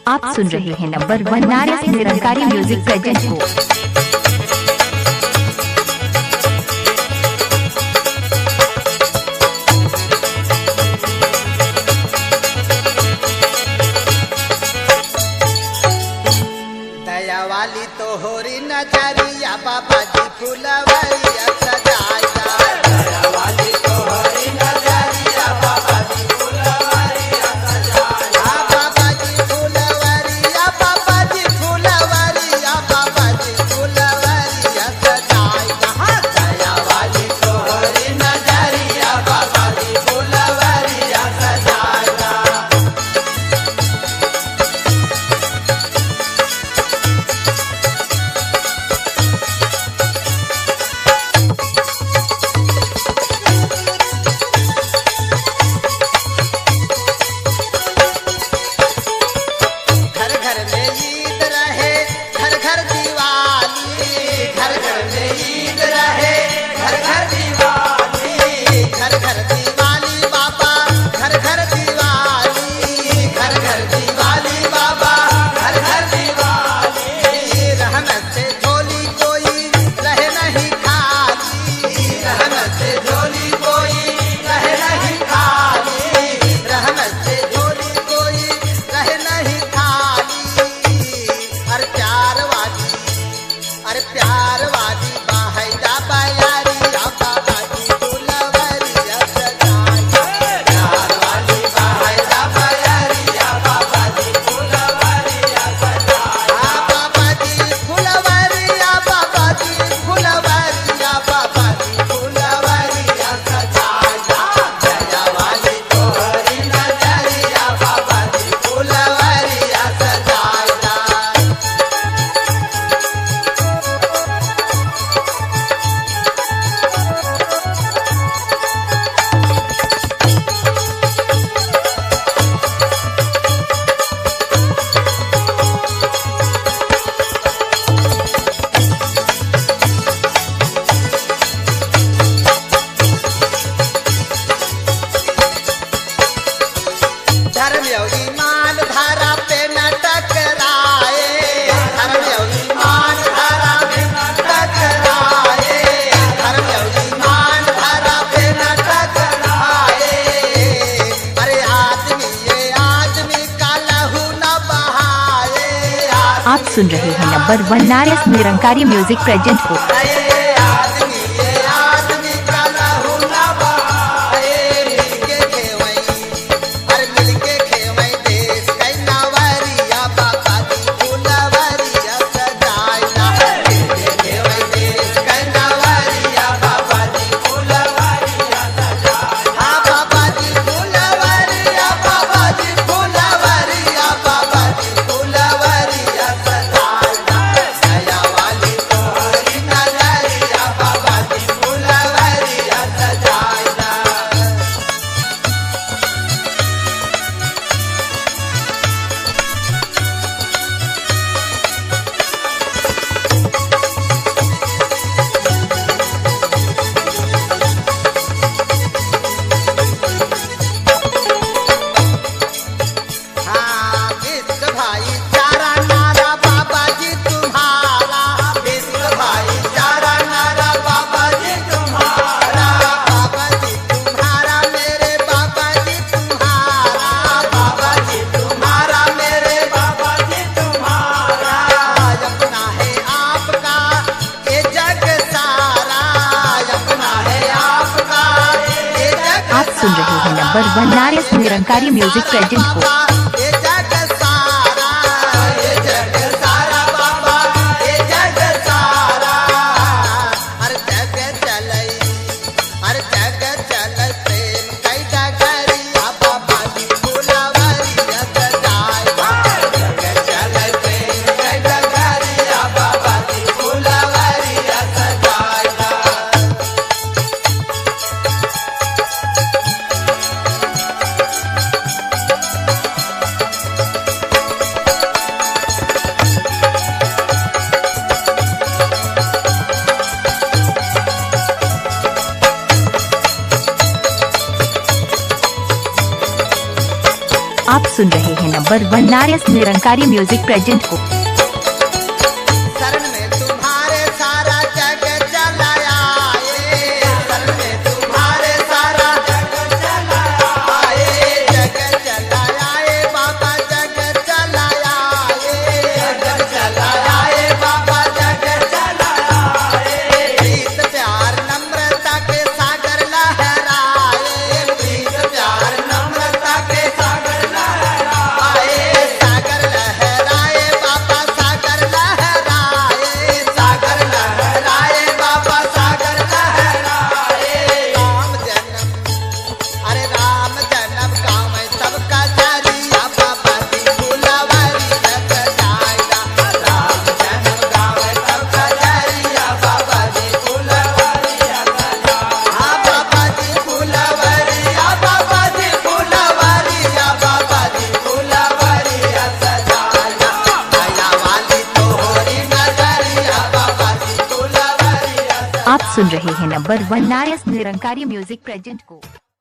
आप सुन रहे हैं नंबर 1 नारियल निरंकारी म्यूजिक प्रेजेंट को। दया वाली तो होरी नजरिया बाबा जी फुलवरिया सजाया। दया वाली तो होरी नजरिया बाबा जी फुलवरिया सजाया। बाबा जी फुलवरिया बाबा जी फुलवरिया बाबा जी फुलवरिया सजाया। दया वाली तो होरी नजरिया बाबा जी फुलवरिया सजाया। घर घर में ईद रहे घर घर दिवाली। घर घर में ईद रहे घर घर दिवाली। घर घर दिवाली बाबा घर घर दिवाली। घर घर दिवाली बाबा घर घर दिवाली। रहमत से झोली कोई रहे नहीं खाली। रहमत से झोली कोई रहे नहीं खाली। रहमत से झोली कोई रहे नहीं खाली। अरे प्यार वाली बाहैया बयारिया बाबा जी फुलवरिया सजाया। प्यार वाली बाहैया बयारिया बाबा जी फुलवरिया सजाया। बाबा जी फुलवरिया बाबा जी फुलवरिया बाबा जी फुलवरिया सजाया। दया वाली तोहरी नजरिया बाबा जी फुलवरिया सजाया। धर्म और ईमान धारा पे न टकराए। धर्म और ईमान धारा पे न टकराए। धर्म और ईमान धारा पे न टकराए। अरे ये आदमी का लहू न बहाए। आप सुन रहे हैं नंबर 1 नारियल निरंकारी म्यूजिक प्रेजेंट को। ये आदमी का लहू न बहाए। मिलके खेवई अरे मिलके खेवई देश कई नवरिया बाबा जी फुलवरिया सजाया। मिलके खेवई देश कई नवरिया बाबा जी फुलवरिया सजाया। हाँ बाबा जी फुलवरिया बाबा जी फुलवरिया बाबा जी फुलवरिया सजाया। दया वाली तोहरी नजरिया बाबा जी फुलवरिया सजाया। हाँ विश्व भाईचारा नारा बाबा जी तुम्हारा। विश्व भाईचारा नारा बाबा जी तुम्हारा। बाबा जी तुम्हारा मेरे बाबा जी तुम्हारा। बाबा जी तुम्हारा मेरे बाबा जी तुम्हारा। अपना है आपका ये जग सारा। अपना है आपका ये जग आप सुन रहे हैं नंबर 1 नारियल निरंकारी म्यूजिक प्रेजेंट को। ये जग सारा बाबा ये जग सारा। हर जग चलई प्रेम कई डगरिया बाबा जी फुलवरिया सजाया। जग चलई प्रेम कई डगरिया बाबा जी फुलवरिया सजाया। आप सुन रहे हैं नंबर 1 नारियस निरंकारी म्यूजिक प्रेजेंट को। शरण में तुम्हारे सारा जग चलाया शरण में तुम्हारे सारा जग चलाया जग चलाया बाबा जग चलाया जग चलाया बाबा जग चलाया प्रीत प्यार नम्रता के सागर लहराए प्रीत प्यार नम्रता के सागर लहराए सागर लहराए बाबा सागर लहराए सागर लहराए बाबा सागर लहराए राम जन्म अरे राम जन्म गाँव में सबका जरिया बाबा की फुलवारी लग जाएगा राम जन्म गाँव में सबका जरिया बाबा की फुलवारी हाँ बाबा जी फुलवरिया बाबा जी फुलवरिया बाबा जी फुलवरिया सजाया दया वाली तोहरी नजरिया बाबा जी फुलवरिया आप सुन रहे हैं नंबर 1 नारियस निरंकारी म्यूजिक प्रेजेंट को।